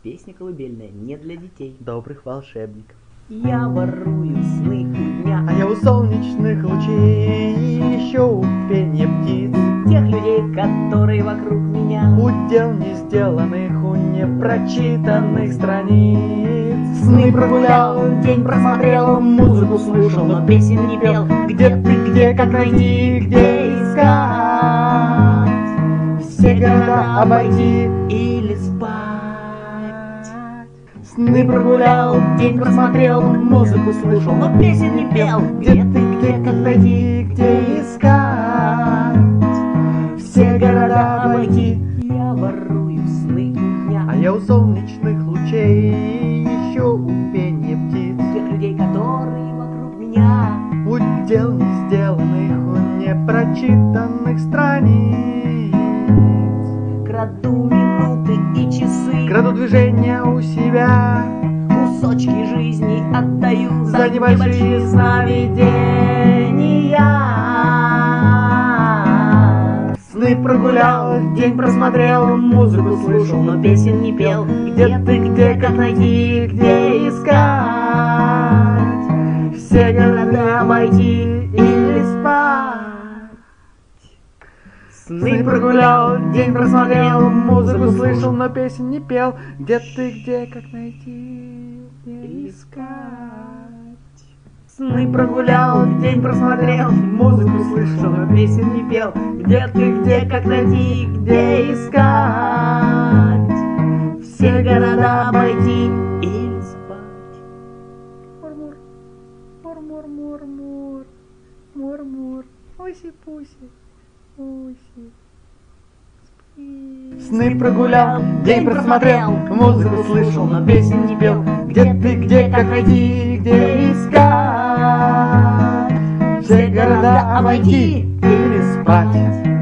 Песня колыбельная не для детей, добрых волшебников. Я ворую сны у дня, А я у солнечных лучей ищу пение птиц, тех людей, которые вокруг меня, удел не сделанных, у непрочитанных страниц. Сны прогулял, день просмотрел, музыку слышал, но песен не пел. Где ты, где, как найти, где искать? Все города обойти или спать. Сны прогулял, день просмотрел, музыку слушал, но песен не пел. Где ты, где, как найти, где искать? Все города обойти. Я ворую сны у дня, А я у солнечных лучей ищу пение птиц, тех людей, которые вокруг меня, удел не сделанных, у непрочитанных страниц. краду минуты и часы, Краду движения у себя, кусочки жизни отдаю за небольшие сновидения. Сны прогулял, день просмотрел, музыку слышал, но песен не пел. Где ты, где, как найти, где искать? Все города обойти или спать? Сны прогулял, день просмотрел, музыку слышал, но песен не пел. Где ты, где, как найти, где искать? Сны прогулял, день просмотрел, музыку слышал, но песен не пел. Где ты, где, как найти, где искать? Все города обойти или спать. Мур-мур, мур-мур-мур-мур, мур-мур, уси-пуси, уси. Сны прогулял, день просмотрел, музыку слышал, но песен не пел. Где ты, где, как найти, где искать? Все города обойти или спать?